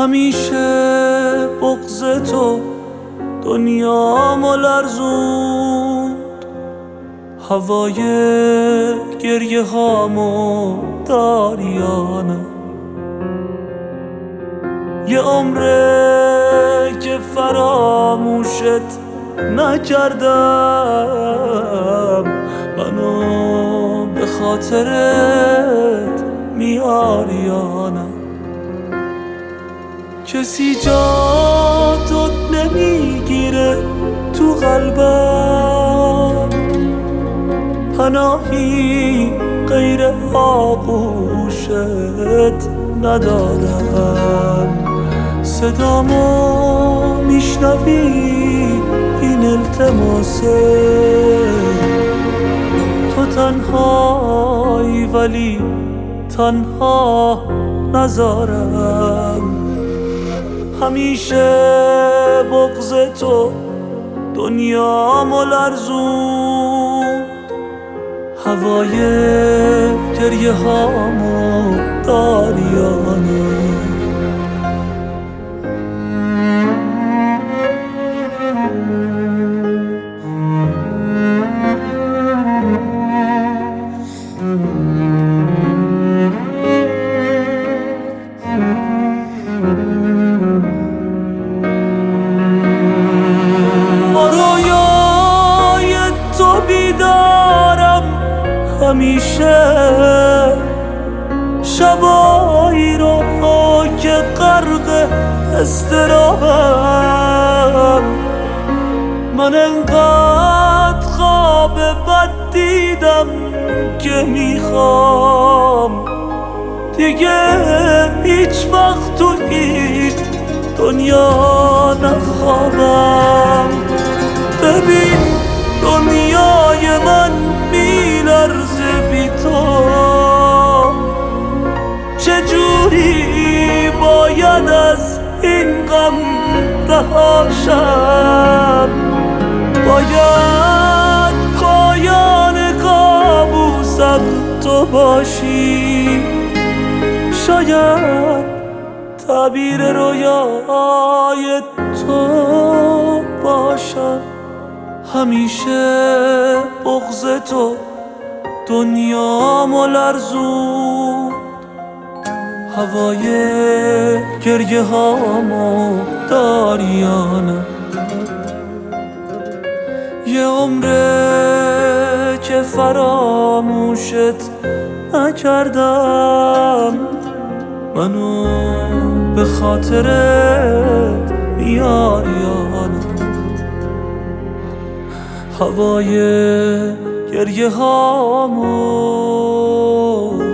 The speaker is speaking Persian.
همیشه بغض تو دنیامو لرزوند، هوای گریه هامو داریانه. یه عمره که فراموشت نکردم، منو به خاطرت میاریانه. کسی جا تو نمیگیره تو قلبم، پناهی غیر آغوشت ندارم. صدامو میشنوی؟ این التماسه. تو تنهایی ولی تنها نذارم. همیشه بغض تو دنیامو لرزوند، هوای گریه هامو داریانه. همیشه شبایی رو که غرق اضطرابم، من انقدر خواب بد دیدم که میخوام دیگه هیچ وقت تو هیچ دنیا نخوابم. ببین دنیای من میلرزه بی تو، چجوری باید از این غم رهاشم؟ باید پایان کابوسم تو باشی، شاید تعبیر رویای تو باشم. همیشه بغض تو دنیامو لرزوند، هوای گریه هامو داریانه. یه عمره که فراموشت نکردم، منو به خاطرت میاریانه. هوای گریه هامو